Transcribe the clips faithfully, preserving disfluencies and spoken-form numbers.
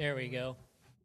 There we go.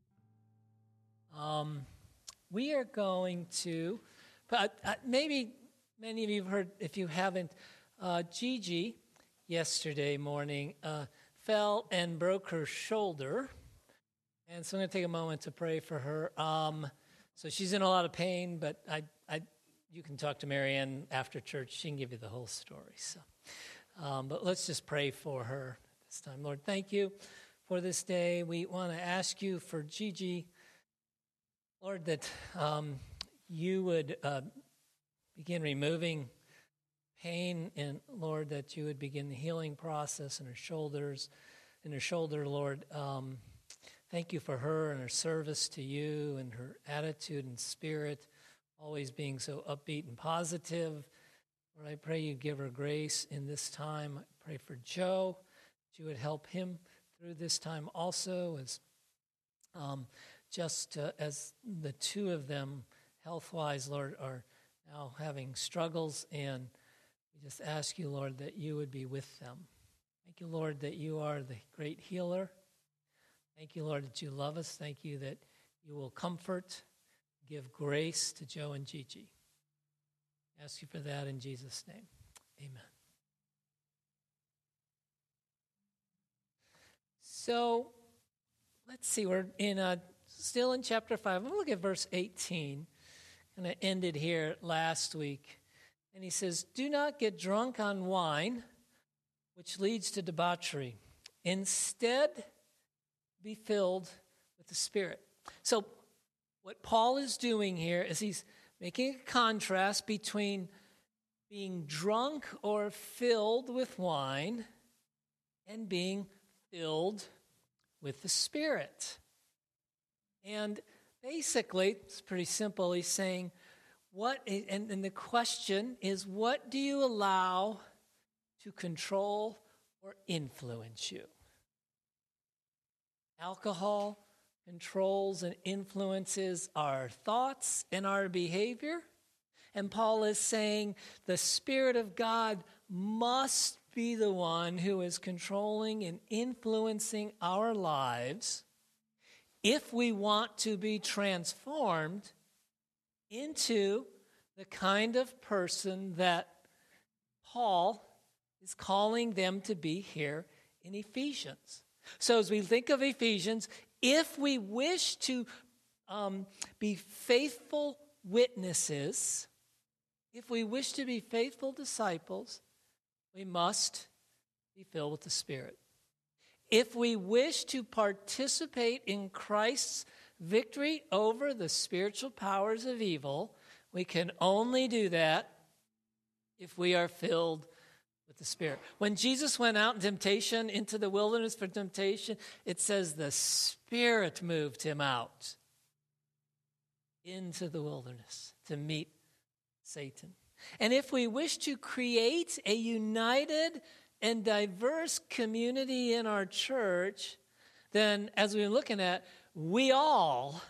Um, we are going to, but uh, maybe many of you have heard, if you haven't, uh, Gigi yesterday morning uh, fell and broke her shoulder. And so I'm going to take a moment to pray for her. Um, so she's in a lot of pain, but I, I, you can talk to Marianne after church. She can give you the whole story. So, um, but let's just pray for her this time. Lord, thank you for this day. We want to ask you for Gigi, Lord, that um, you would uh, begin removing pain, and Lord, that you would begin the healing process in her shoulders, in her shoulder, Lord. Um, thank you for her and her service to you and her attitude and spirit, always being so upbeat and positive. Lord, I pray you give her grace in this time. I pray for Joe, that you would help him through this time also, as um, just uh, as the two of them, health-wise, Lord, are now having struggles, and we just ask you, Lord, that you would be with them. Thank you, Lord, that you are the great healer. Thank you, Lord, that you love us. Thank you that you will comfort, give grace to Joe and Gigi. I ask you for that in Jesus' name. Amen. So, let's see, we're in uh, still in chapter five. I'm going to look at verse eighteen. And I ended here last week. And he says, do not get drunk on wine, which leads to debauchery. Instead, be filled with the Spirit. So what Paul is doing here is he's making a contrast between being drunk or filled with wine and being filled with the Spirit. And basically, it's pretty simple. He's saying, what, and, and the question is, what do you allow to control or influence you? Alcohol controls and influences our thoughts and our behavior. And Paul is saying the Spirit of God must be the one who is controlling and influencing our lives if we want to be transformed into the kind of person that Paul is calling them to be here in Ephesians. So as we think of Ephesians, if we wish to um, be faithful witnesses, if we wish to be faithful disciples, we must be filled with the Spirit. If we wish to participate in Christ's victory over the spiritual powers of evil, we can only do that if we are filled with the Spirit. When Jesus went out in temptation, into the wilderness for temptation, it says the Spirit moved him out into the wilderness to meet Satan. And if we wish to create a united and diverse community in our church, then as we're looking at, we all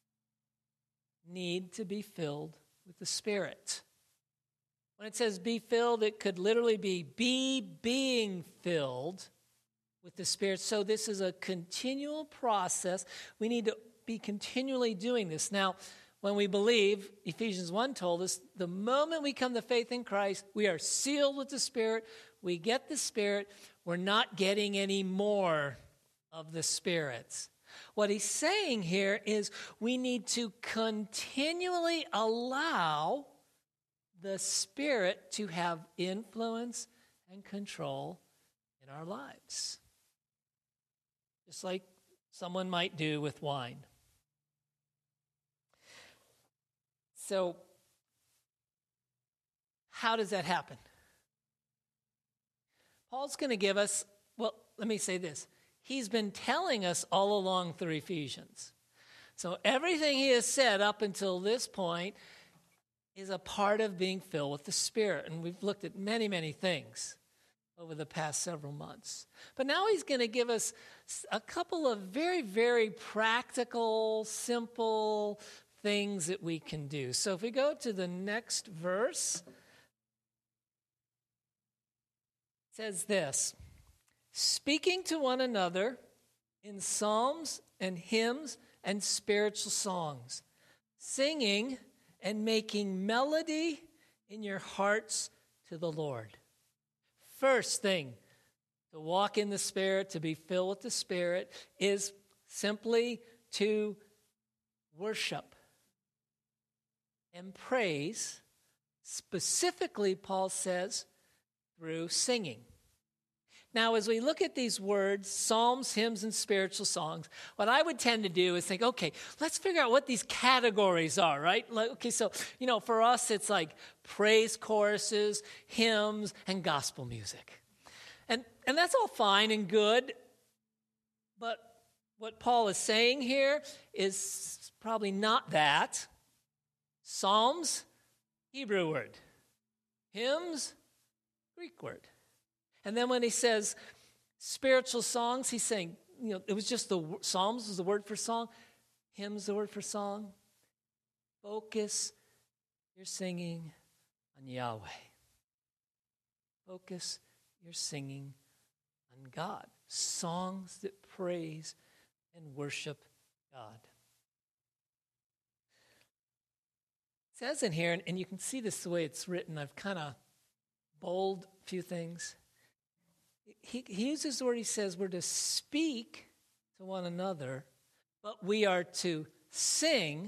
need to be filled with the Spirit. When it says be filled, it could literally be be being filled with the Spirit. So this is a continual process. We need to be continually doing this. Now, when we believe, Ephesians one told us, the moment we come to faith in Christ, we are sealed with the Spirit. We get the Spirit. We're not getting any more of the Spirit. What he's saying here is we need to continually allow the Spirit to have influence and control in our lives. Just like someone might do with wine. So, how does that happen? Paul's going to give us, well, let me say this. He's been telling us all along through Ephesians. So everything he has said up until this point is a part of being filled with the Spirit. And we've looked at many, many things over the past several months. But now he's going to give us a couple of very, very practical, simple things that we can do. So if we go to the next verse, it says this, speaking to one another in psalms and hymns and spiritual songs, singing and making melody in your hearts to the Lord. First thing, to walk in the Spirit, to be filled with the Spirit, is simply to worship and praise, specifically, Paul says, through singing. Now, as we look at these words, psalms, hymns, and spiritual songs, what I would tend to do is think, okay, let's figure out what these categories are, right? Like, okay, so, you know, for us, it's like praise choruses, hymns, and gospel music. And, and that's all fine and good, but what Paul is saying here is probably not that. Psalms, Hebrew word. Hymns, Greek word. And then when he says spiritual songs, he's saying, you know, it was just the Psalms was the word for song, hymns the word for song. Focus your singing on Yahweh. Focus your singing on God. Songs that praise and worship God. It says in here, and you can see this the way it's written, I've kind of bold a few things. He, he uses the word, he says, we're to speak to one another, but we are to sing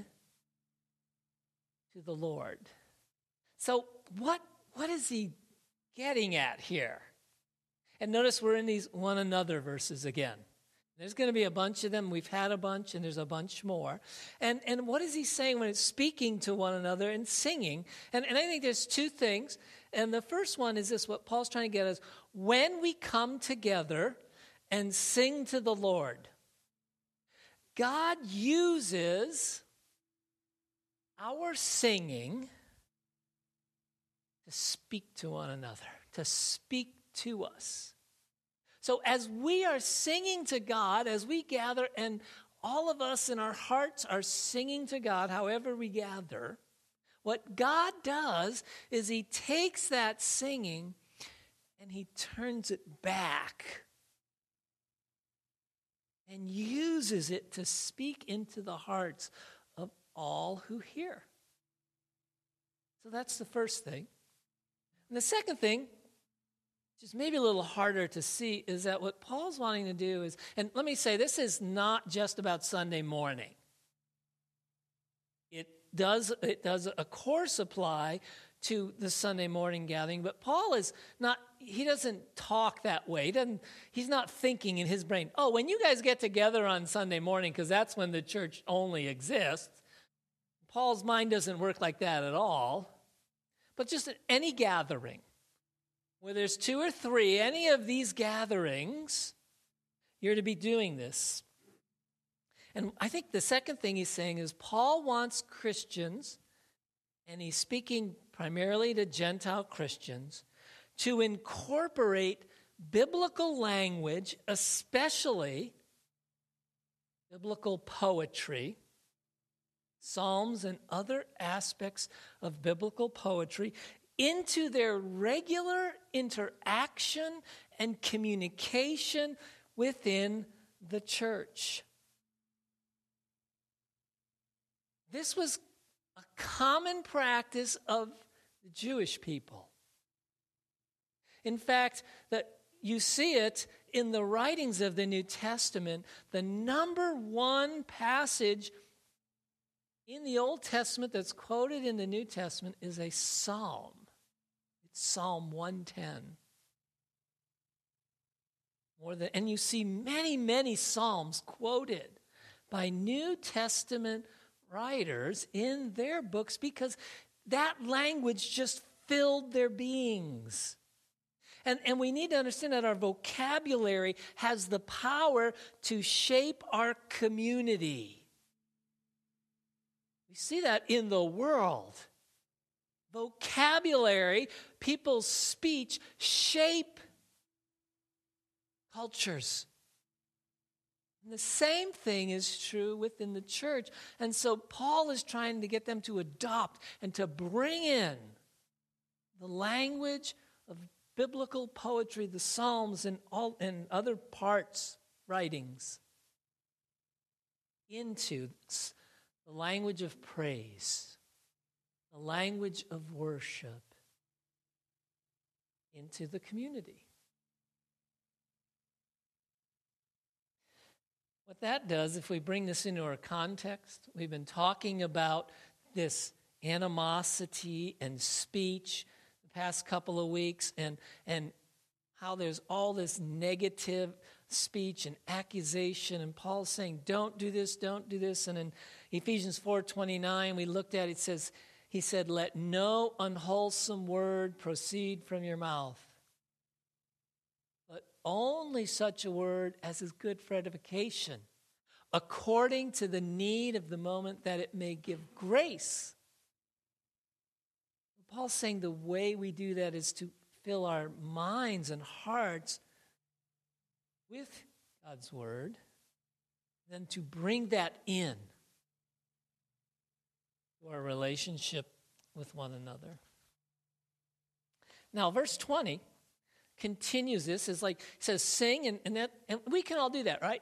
to the Lord. So what, what is he getting at here? And notice we're in these one another verses again. There's going to be a bunch of them. We've had a bunch, and there's a bunch more. And and what is he saying when it's speaking to one another and singing? And, and I think there's two things. And the first one is this, what Paul's trying to get is, when we come together and sing to the Lord, God uses our singing to speak to one another, to speak to us. So as we are singing to God, as we gather, and all of us in our hearts are singing to God, however we gather, what God does is he takes that singing and he turns it back and uses it to speak into the hearts of all who hear. So that's the first thing. And the second thing, which is maybe a little harder to see, is that what Paul's wanting to do is, and let me say, this is not just about Sunday morning. It does, it does of course apply to the Sunday morning gathering, but Paul is not, he doesn't talk that way. He doesn't, he's not thinking in his brain, oh, when you guys get together on Sunday morning, because that's when the church only exists. Paul's mind doesn't work like that at all. But just at any gathering, where there's two or three, any of these gatherings, you're to be doing this. And I think the second thing he's saying is Paul wants Christians, and he's speaking primarily to Gentile Christians, to incorporate biblical language, especially biblical poetry, psalms and other aspects of biblical poetry, into their regular interaction and communication within the church. This was a common practice of the Jewish people. In fact, that you see it in the writings of the New Testament. The number one passage in the Old Testament that's quoted in the New Testament is a psalm. It's Psalm one ten. More than, and you see many, many psalms quoted by New Testament writers in their books because that language just filled their beings. And, and we need to understand that our vocabulary has the power to shape our community. We see that in the world. Vocabulary, people's speech shape cultures. And the same thing is true within the church. And so Paul is trying to get them to adopt and to bring in the language of biblical poetry, the Psalms and all and other parts, writings into the language of praise, the language of worship, into the community. What that does, if we bring this into our context, we've been talking about this animosity and speech the past couple of weeks, and, and how there's all this negative speech and accusation, and Paul's saying, don't do this, don't do this. And in Ephesians four twenty-nine, we looked at it, it says, he said, let no unwholesome word proceed from your mouth, but only such a word as is good for edification, according to the need of the moment, that it may give grace. Paul's saying the way we do that is to fill our minds and hearts with God's word, then to bring that in to our relationship with one another. Now, verse twenty continues this. It's like, it says sing, and, and, that, and we can all do that, right?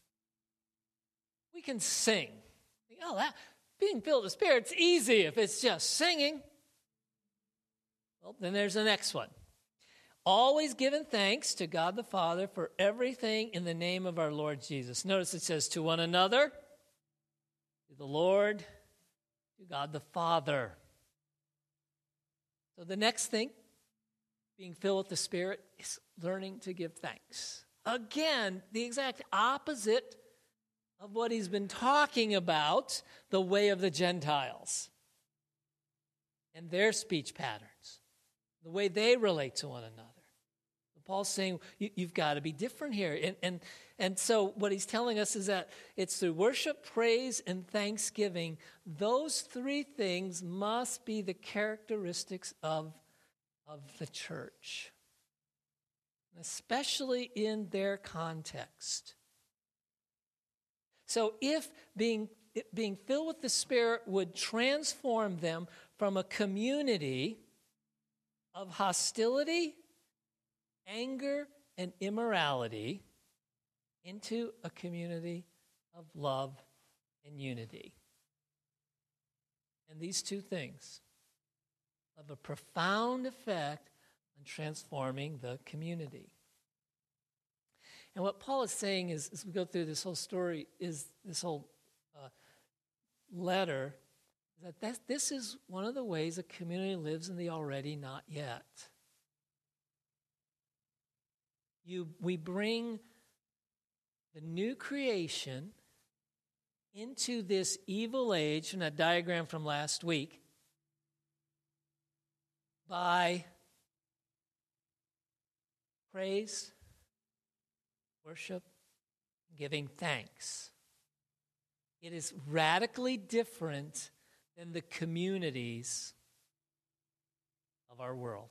We can sing. Oh, that, being filled with the Spirit's easy if it's just singing. Well, then there's the next one. Always giving thanks to God the Father for everything in the name of our Lord Jesus. Notice it says to one another, to the Lord, to God the Father. So the next thing, being filled with the Spirit, is learning to give thanks. Again, the exact opposite of what he's been talking about, the way of the Gentiles and their speech patterns, the way they relate to one another. Paul's saying you, you've got to be different here. And, and, and so what he's telling us is that it's through worship, praise, and thanksgiving. Those three things must be the characteristics of, of the church, especially in their context. So if being, being filled with the Spirit would transform them from a community of hostility, anger, and immorality into a community of love and unity. And these two things have a profound effect on transforming the community. And what Paul is saying is, as we go through this whole story, is this whole uh, letter, is that that's, this is one of the ways a community lives in the already not yet. You, we bring the new creation into this evil age, from that diagram from last week, by praise, worship, giving thanks. It is radically different than the communities of our world.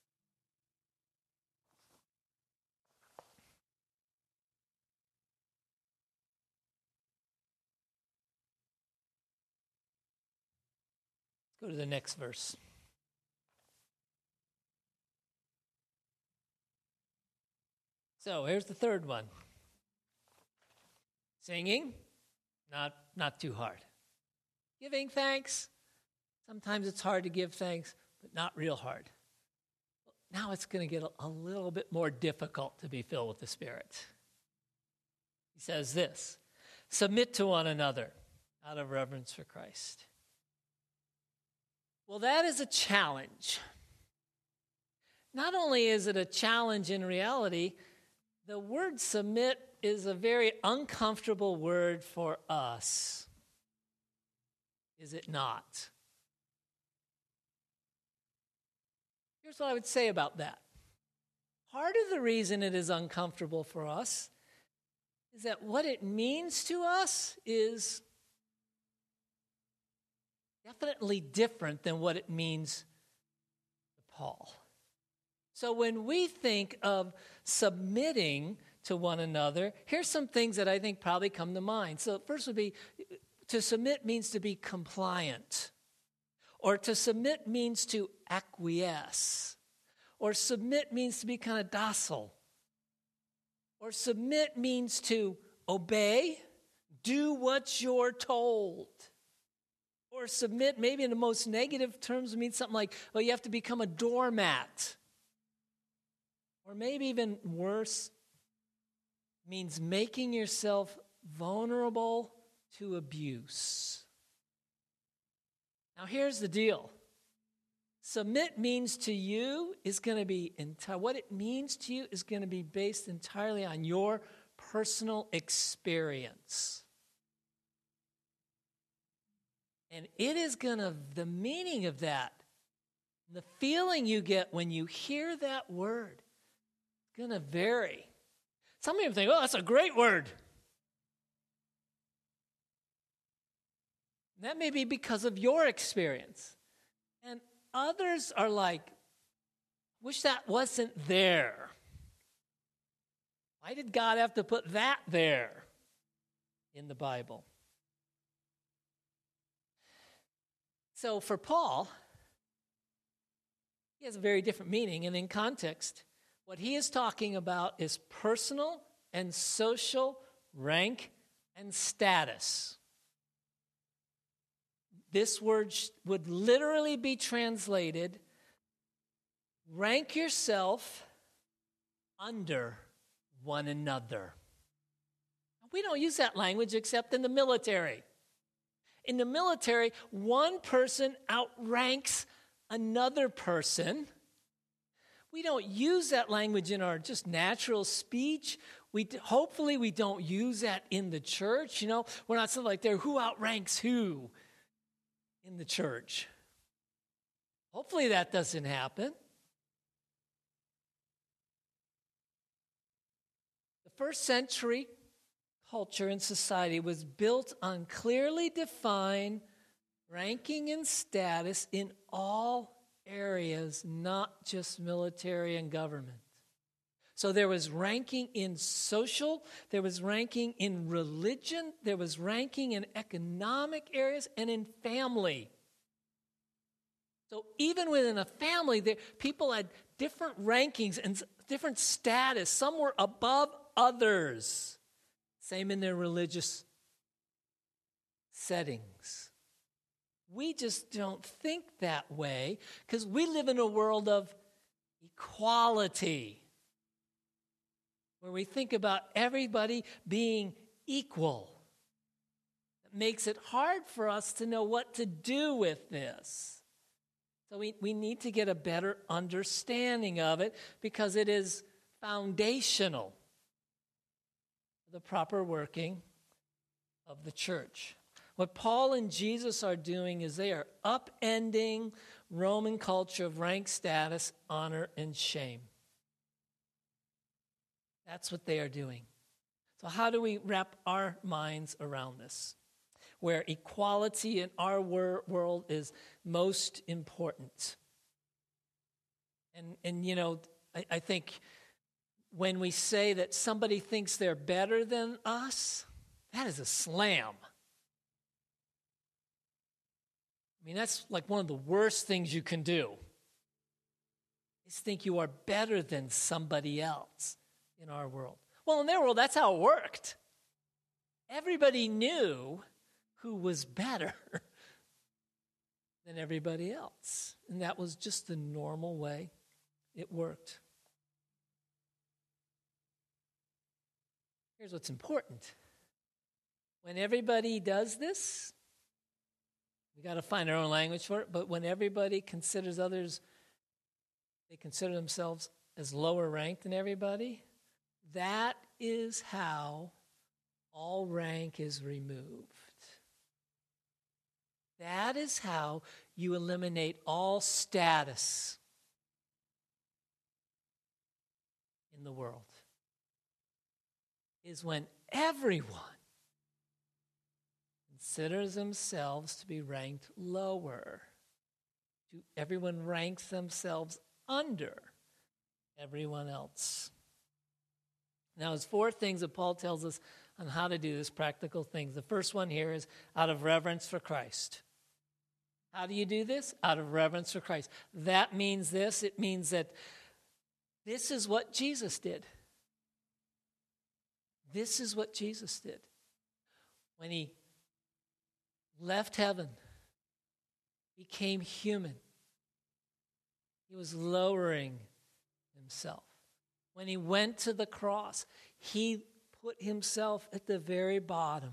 Go to the next verse. So here's the third one. Singing, not, not too hard. Giving thanks, sometimes it's hard to give thanks, but not real hard. Now it's going to get a, a little bit more difficult to be filled with the Spirit. He says this, submit to one another out of reverence for Christ. Well, that is a challenge. Not only is it a challenge in reality, the word submit is a very uncomfortable word for us. Is it not? Here's what I would say about that. Part of the reason it is uncomfortable for us is that what it means to us is definitely different than what it means to Paul. So when we think of submitting to one another, here's some things that I think probably come to mind. So first would be, to submit means to be compliant. Or to submit means to acquiesce. Or submit means to be kind of docile. Or submit means to obey, do what you're told. Or submit, maybe in the most negative terms, means something like, well, you have to become a doormat. Or maybe even worse, means making yourself vulnerable to abuse. Now, here's the deal. Submit means to you is going to be, enti- what it means to you is going to be based entirely on your personal experience. And it is going to, the meaning of that, the feeling you get when you hear that word, is going to vary. Some people think, oh, that's a great word. And that may be because of your experience. And others are like, wish that wasn't there. Why did God have to put that there in the Bible? So for Paul, he has a very different meaning, and in context, what he is talking about is personal and social rank and status. This word would literally be translated, rank yourself under one another. We don't use that language except in the military. In the military, one person outranks another person. We don't use that language in our just natural speech. We hopefully we don't use that in the church. You know, we're not something like there who outranks who in the church. Hopefully that doesn't happen. The first century culture and society was built on clearly defined ranking and status in all areas, not just military and government. So there was ranking in social, there was ranking in religion, there was ranking in economic areas, and in family. So even within a family, there, people had different rankings and different status. Some were above others. Same in their religious settings. We just don't think that way because we live in a world of equality, where we think about everybody being equal. It makes it hard for us to know what to do with this. So we, we need to get a better understanding of it because it is foundational for the proper working of the church. What Paul and Jesus are doing is they are upending Roman culture of rank, status, honor, and shame. That's what they are doing. So how do we wrap our minds around this? Where equality in our wor- world is most important. And, and you know, I, I think when we say that somebody thinks they're better than us, that is a slam. I mean, that's like one of the worst things you can do, is think you are better than somebody else in our world. Well, in their world, that's how it worked. Everybody knew who was better than everybody else. And that was just the normal way it worked. Here's what's important. When everybody does this, we got to find our own language for it, but when everybody considers others, they consider themselves as lower ranked than everybody, that is how all rank is removed. That is how you eliminate all status in the world, is when everyone considers themselves to be ranked lower. Everyone ranks themselves under everyone else. Now, there's four things that Paul tells us on how to do this, practical things. The first one here is out of reverence for Christ. How do you do this? Out of reverence for Christ. That means this. It means that this is what Jesus did. This is what Jesus did. when he left heaven, became human. He was lowering himself. When he went to the cross, he put himself at the very bottom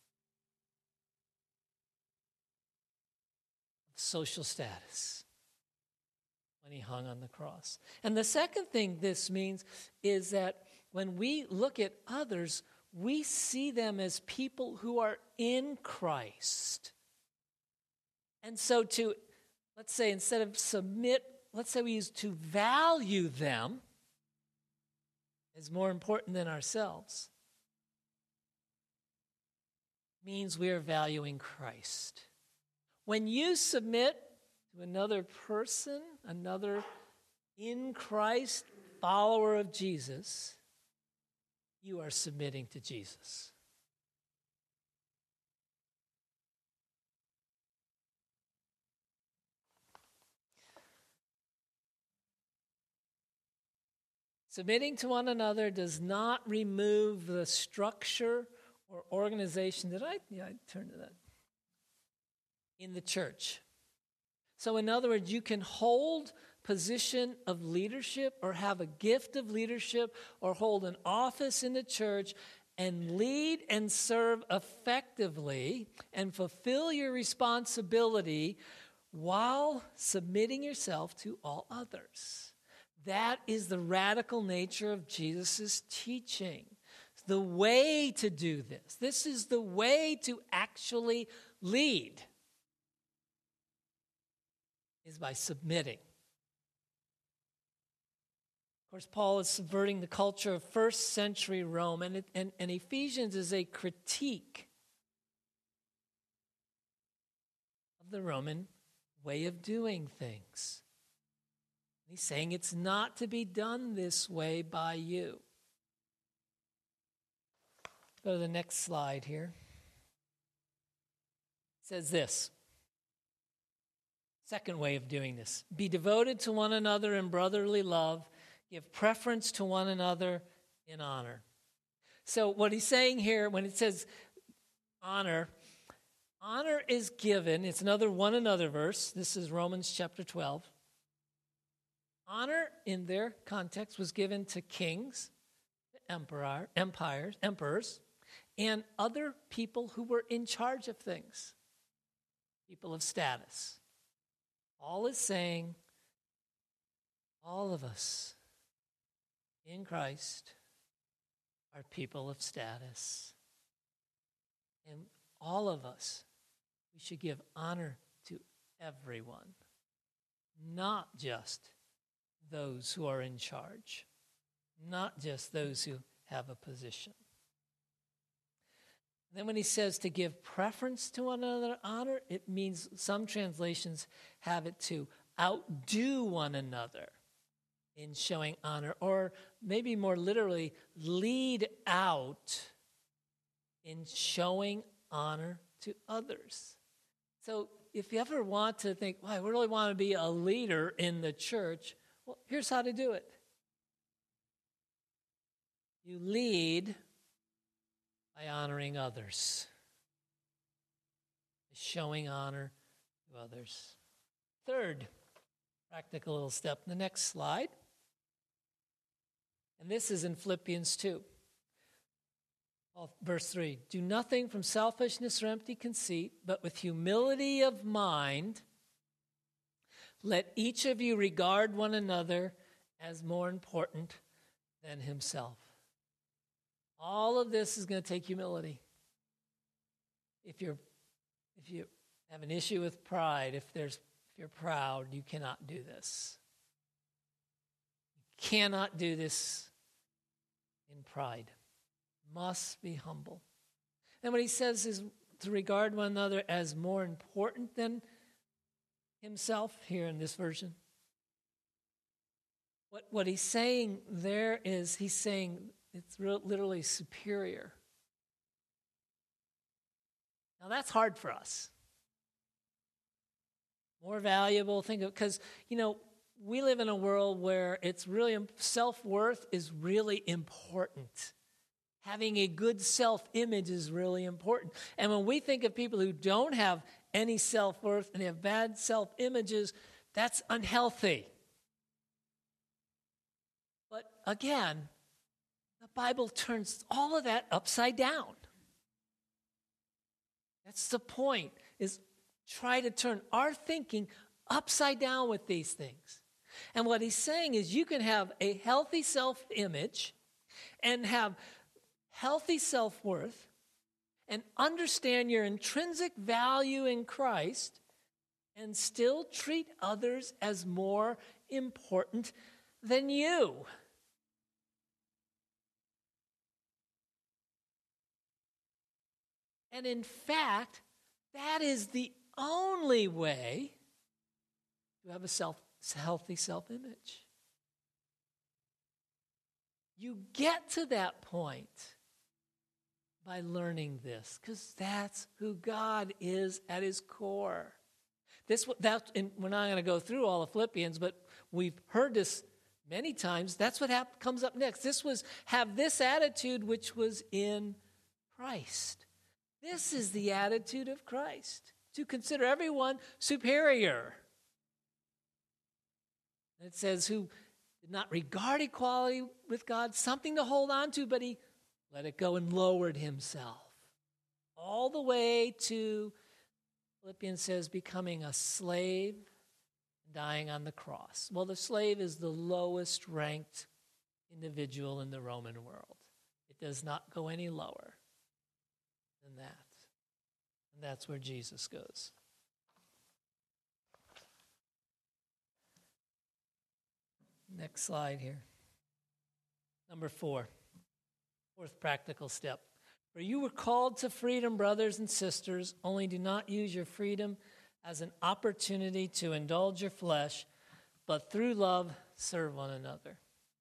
of social status when he hung on the cross. And the second thing this means is that when we look at others, we see them as people who are in Christ. And so to, let's say, instead of submit, let's say we use to value them as more important than ourselves, means we are valuing Christ. When you submit to another person, another in Christ follower of Jesus, you are submitting to Jesus. Submitting to one another does not remove the structure or organization. Did I? Yeah, I turned to that. In the church. So in other words, you can hold position of leadership or have a gift of leadership or hold an office in the church and lead and serve effectively and fulfill your responsibility while submitting yourself to all others. That is the radical nature of Jesus' teaching. The way to do this. This is the way to actually lead. Is by submitting. Of course, Paul is subverting the culture of first century Rome, and, it, and, and Ephesians is a critique of the Roman way of doing things. He's saying it's not to be done this way by you. Go to the next slide here. It says this. Second way of doing this. Be devoted to one another in brotherly love. Give preference to one another in honor. So what he's saying here, when it says honor, honor is given. It's another one another verse. This is Romans chapter twelve. Honor, in their context, was given to kings, emperor, empires, emperors, and other people who were in charge of things, people of status. Paul is saying, all of us in Christ are people of status. And all of us, we should give honor to everyone, not just those who are in charge, not just those who have a position. And then when he says to give preference to one another honor, it means some translations have it to outdo one another in showing honor, or maybe more literally, lead out in showing honor to others. So if you ever want to think, well, I really want to be a leader in the church, well, here's how to do it. You lead by honoring others, showing honor to others. Third practical little step, the next slide. And this is in Philippians two. Verse three, do nothing from selfishness or empty conceit, but with humility of mind, let each of you regard one another as more important than himself. All of this is going to take humility. If you're, if you have an issue with pride, if there's, if you're proud, you cannot do this. You cannot do this in pride. Must be humble. And what he says is to regard one another as more important than himself here in this version. What, what he's saying there is he's saying it's real, literally superior. Now that's hard for us. More valuable, think of, because, you know, we live in a world where it's really, self-worth is really important. Having a good self-image is really important. And when we think of people who don't have any self-worth and have bad self-images, that's unhealthy. But again, the Bible turns all of that upside down. That's the point, is try to turn our thinking upside down with these things. And what he's saying is you can have a healthy self-image and have healthy self-worth and understand your intrinsic value in Christ and still treat others as more important than you. And in fact, that is the only way to have a self, healthy self-image. You get to that point by learning this, because that's who God is at his core. This that and we're not going to go through all of Philippians, but we've heard this many times. That's what hap- comes up next. This was have this attitude which was in Christ. This is the attitude of Christ, to consider everyone superior. It says, who did not regard equality with God something to hold on to, but he let it go and lowered himself. All the way to, Philippians says, becoming a slave, dying on the cross. Well, the slave is the lowest ranked individual in the Roman world. It does not go any lower than that. And that's where Jesus goes. Next slide here. Number four. Fourth practical step. For you were called to freedom, brothers and sisters, only do not use your freedom as an opportunity to indulge your flesh, but through love serve one another.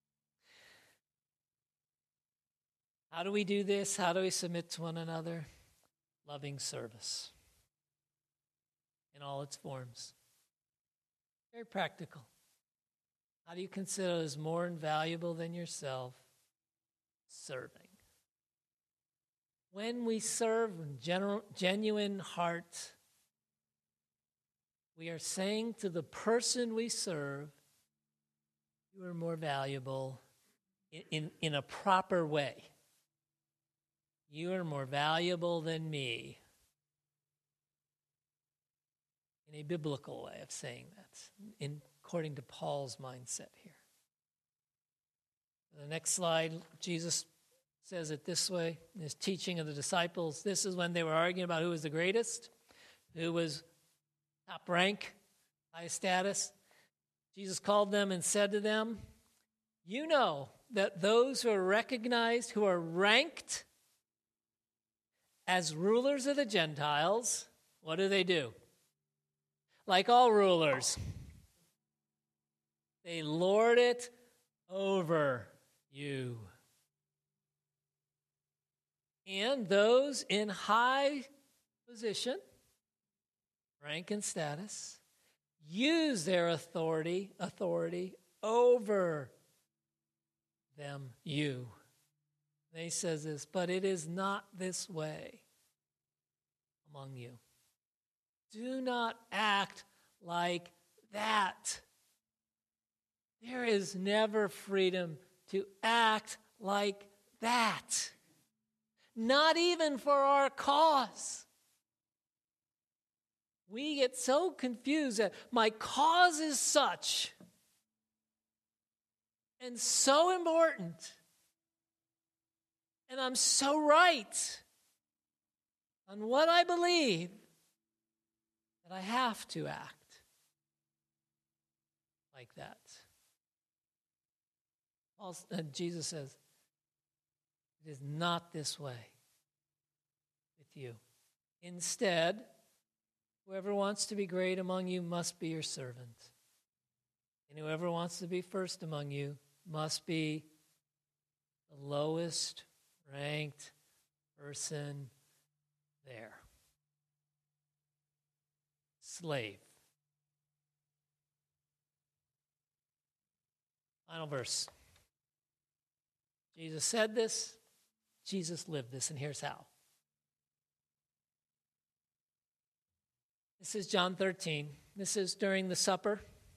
How do we do this? How do we submit to one another? Loving service in all its forms. Very practical. How do you consider others more invaluable than yourself? Serving. When we serve with general, genuine heart, we are saying to the person we serve, you are more valuable in, in, in a proper way. You are more valuable than me. In a biblical way of saying that, in, according to Paul's mindset here. The next slide, Jesus says it this way in his teaching of the disciples. This is when they were arguing about who was the greatest, who was top rank, highest status. Jesus called them and said to them, you know that those who are recognized, who are ranked as rulers of the Gentiles, what do they do? Like all rulers, they lord it over you. And those in high position, rank and status, use their authority, authority over them, you. And he says this, but it is not this way among you. Do not act like that. There is never freedom to act like that. Not even for our cause. We get so confused that my cause is such and so important, and I'm so right on what I believe that I have to act like that. Paul, uh, Jesus says, it is not this way with you. Instead, whoever wants to be great among you must be your servant. And whoever wants to be first among you must be the lowest ranked person there. Slave. Final verse. Jesus said this. Jesus lived this, and here's how. This is John thirteen. This is during the supper.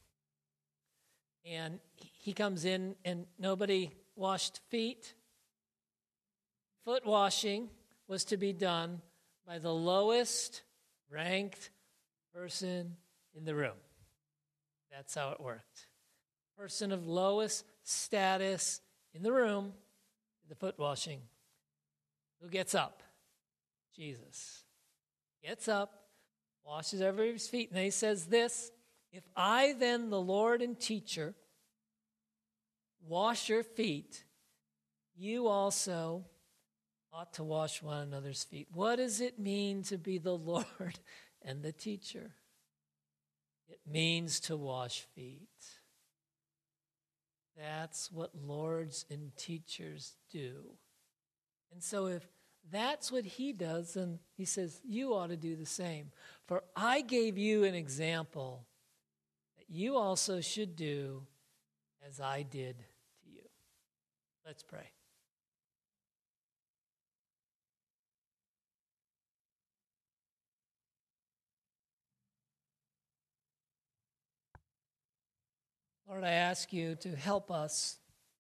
And he comes in, and nobody washed feet. Foot washing was to be done by the lowest ranked person in the room. That's how it worked. Person of lowest status in the room, the foot washing. Who gets up? Jesus. Gets up, washes everybody's feet, and then he says this, if I then, the Lord and teacher, wash your feet, you also ought to wash one another's feet. What does it mean to be the Lord and the teacher? It means to wash feet. That's what lords and teachers do. And so if that's what he does, then he says, you ought to do the same. For I gave you an example that you also should do as I did to you. Let's pray. Lord, I ask you to help us.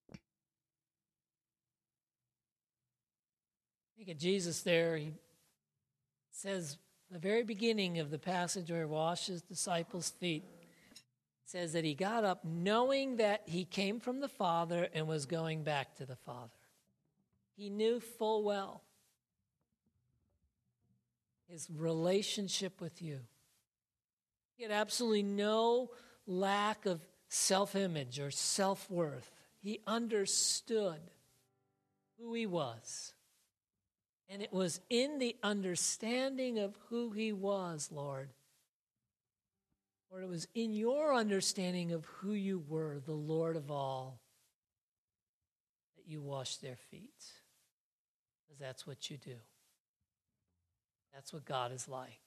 Look at Jesus there. He says, the very beginning of the passage where he washes disciples' feet, says that he got up knowing that he came from the Father and was going back to the Father. He knew full well his relationship with you. He had absolutely no lack of self-image or self-worth. He understood who he was. And it was in the understanding of who he was, Lord, or it was in your understanding of who you were, the Lord of all, that you washed their feet. Because that's what you do. That's what God is like.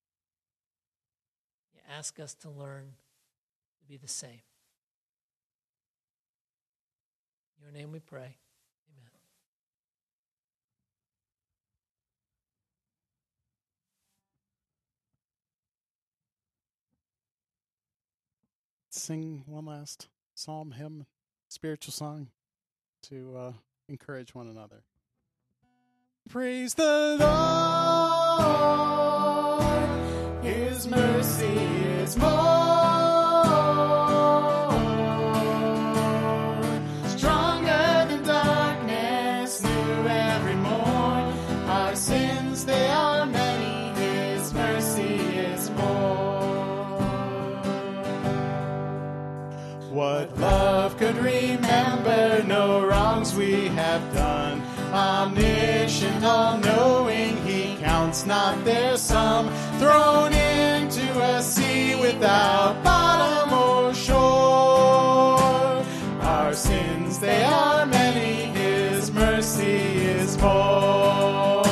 You ask us to learn to be the same. In your name we pray. Amen. Sing one last psalm, hymn, spiritual song to uh, encourage one another. Praise the Lord, His mercy is more. Stronger than darkness, new every morn. Our sins, they are many, His mercy is more. What love could remember, no wrongs we have done. Omniscient, all-knowing, He counts not their sum. Thrown into a sea without bottom or shore. Our sins, they are many, His mercy is more.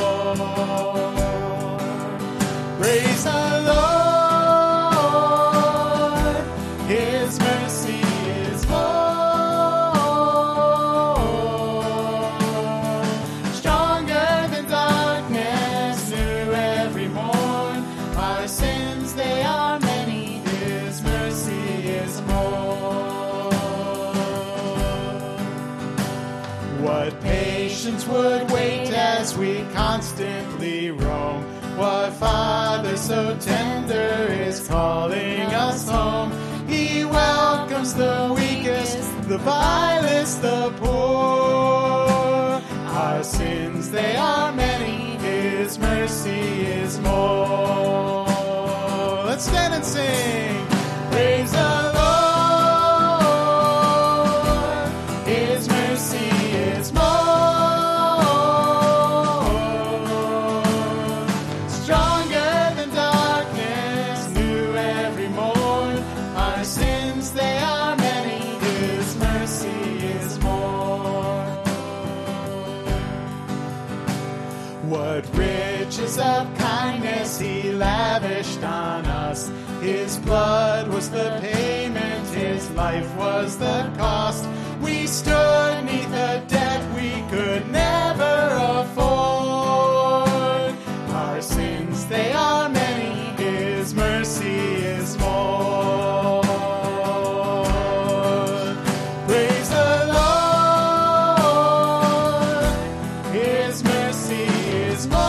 Praise the Lord, His mercy is more. Would wait as we constantly roam. What Father so tender is calling us home. He welcomes the weakest, the vilest, the poor. Our sins, they are many, His mercy is more. Let's stand and sing. Praise the Lord, His mercy is more. Of kindness He lavished on us. His blood was the payment, His life was the cost. We stood neath a debt we could never afford. Our sins, they are many, His mercy is more. Praise the Lord, His mercy is more.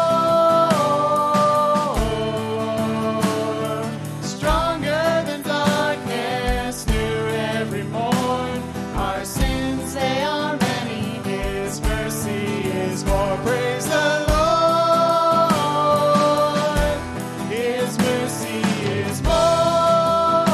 Stronger than darkness, new every morn. Our sins, they are many, His mercy is more. Praise the Lord, His mercy is more.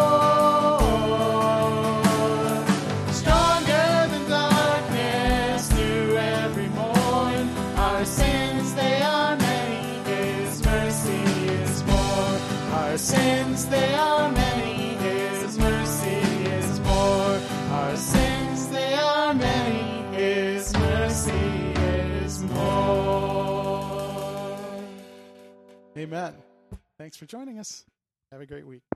Stronger than darkness, new every morn. Our sins, they are many, His mercy is more. Our sins, they are many, His mercy is more. Our sins, they are many, His mercy is more. Amen. Thanks for joining us. Have a great week.